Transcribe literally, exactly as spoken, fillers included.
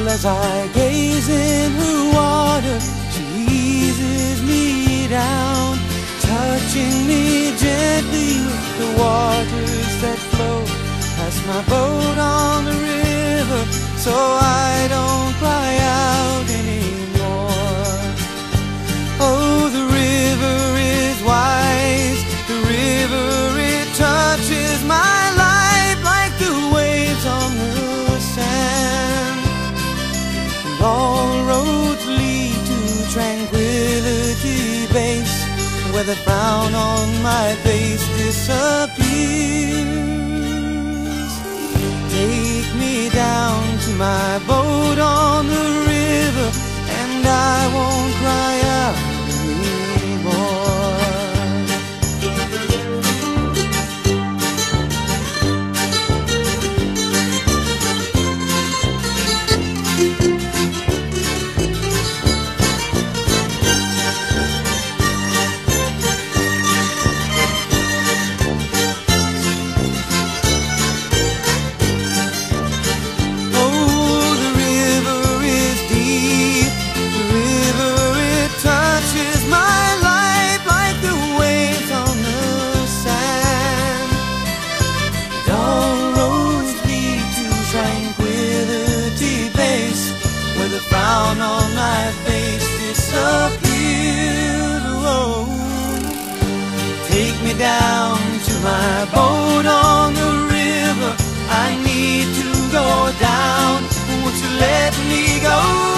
as I gaze in her water, she eases me down, touching me gently with the waters that flow past my boat on the river, so I don't cry out anymore. Oh, the river is wise, the river, it touches my life like the waves on the sand. And all roads lead to Tranquility Base, where the frown on my face disappears. Take me down to my boat on the river, and I won't cry out anymore. The frown on my face disappears. Oh, take me down to my boat on the river. I need to go down. Won't you let me go?